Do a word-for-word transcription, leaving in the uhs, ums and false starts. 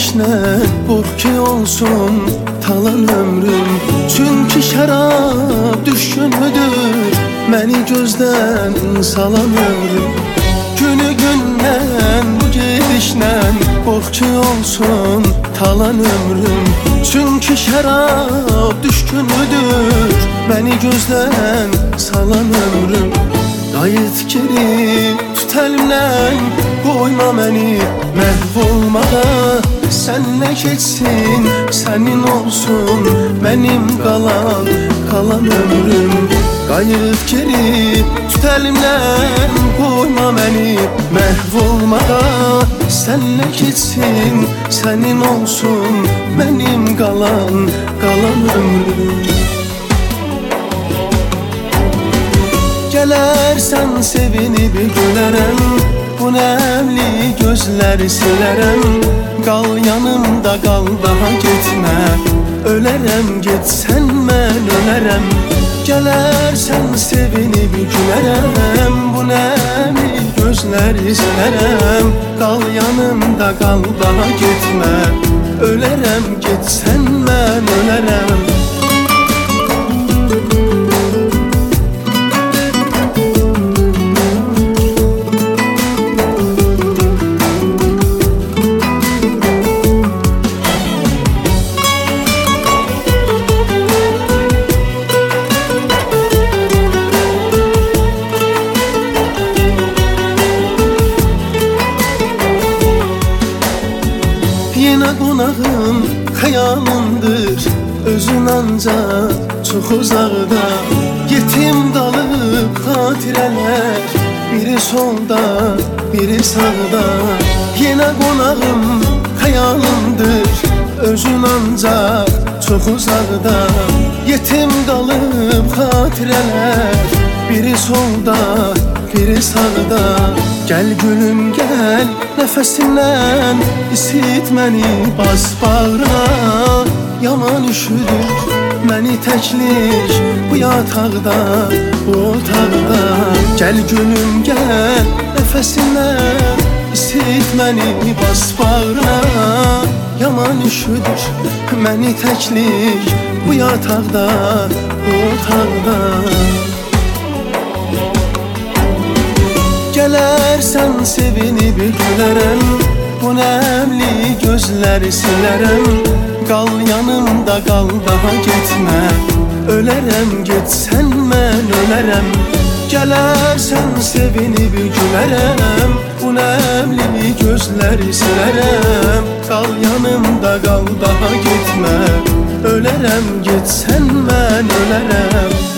gedişlə qorx ki olsun talan ömrüm. Çünki şərab düşkünüdür məni gözdən salan ömrüm. Günü gündən bu gedişlə qorx ki olsun talan ömrüm. Çünki şərab düşkünüdür məni gözdən salan ömrüm. Qayıt geri tut əlimdən, qoyma məni məhv olmağa. Sənlə keçsin, sənin olsun mənim qalan, qalan ömrüm. Qayıt geri tut əlimdən, qoyma məni məhv olmağa. Sənlə keçsin, sənin olsun mənim qalan, qalan ömrüm. Gələrsən sevinib gülərəm, bu nəmli gözləri silərəm. Qal yanımda qal, daha getmə, ölərəm getsən mən ölərəm. Gələrsən sevinib gülərəm, bu nəmli gözləri silərəm. Qal yanımda qal, daha getmə, ölərəm getsən mən ölərəm. Yenə qonağım xəyalımdır, özün ancaq çox uzaqda. Yetim qalıb xatirələr, biri solda, biri sağda. Yenə qonağım xəyalımdır, özün ancaq çox uzaqda. Yetim qalıb xatirələr, biri solda, biri sağda. Gəl gülüm gəl, nəfəsindən isit məni, bas bağrına. Yaman üşüdür məni təklik bu yataqda, bu otaqda. Gəl gülüm gəl, nəfəsindən isit məni, bas bağrına. Yaman üşüdür məni təklik bu yataqda, bu otaqda. Gələrsən sevinib gülərəm, bu nəmli gözləri silərəm. Qal yanımda qal, daha getmə, ölərəm getsən mən ölərəm. Gələrsən sevinib gülərəm, bu nəmli gözləri silərəm. Qal yanımda qal, daha getmə, ölərəm getsən mən ölərəm.